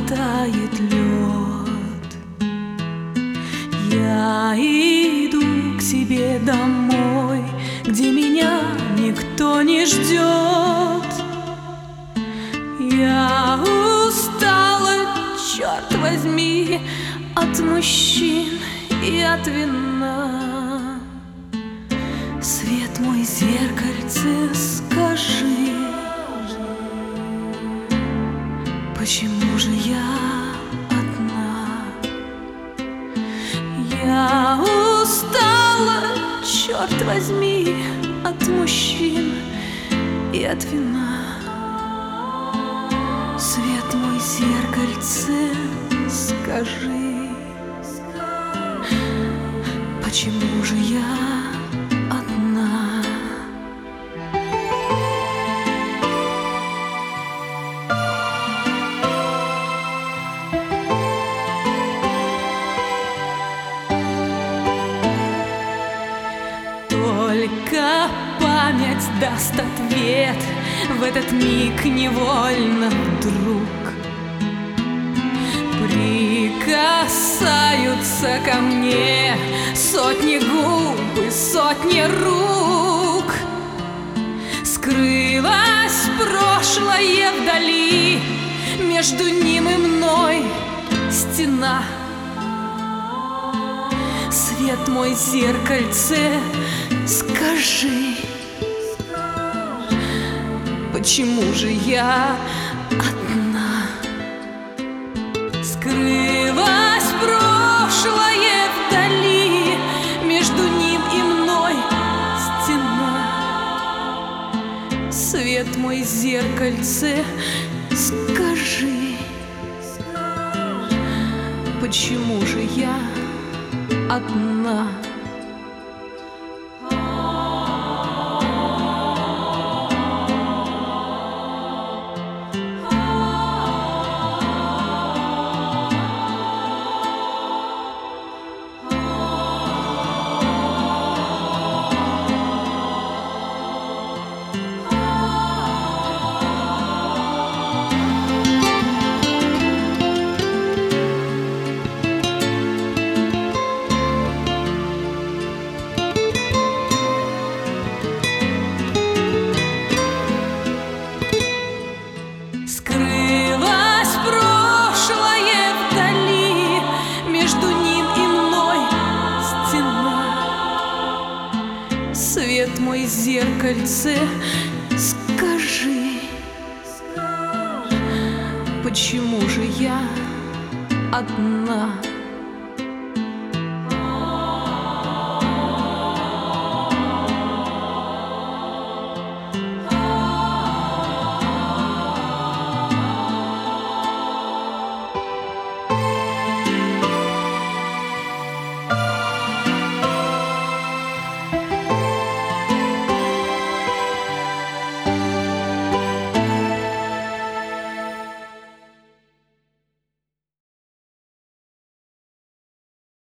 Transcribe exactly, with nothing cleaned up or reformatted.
тает лед. Я иду к себе домой, где меня никто не ждет. Я устала, черт возьми, от мужчин и от вина. Свет мой, зеркальце, скажи, почему же я одна? Я устала, черт возьми, от мужчин и от вина. Свет мой, зеркальце, скажи, почему же я одна? Только память даст ответ в этот миг невольно вдруг. Прикасаются ко мне сотни губ и сотни рук. Скрылось прошлое вдали, между ним и мной стена. Свет мой, зеркальце, скажи, почему же я одна? Скрылось прошлое вдали, между ним и мной стена. Свет мой, зеркальце, скажи, почему же я одна? Свет мой, зеркальце, скажи, почему же я одна?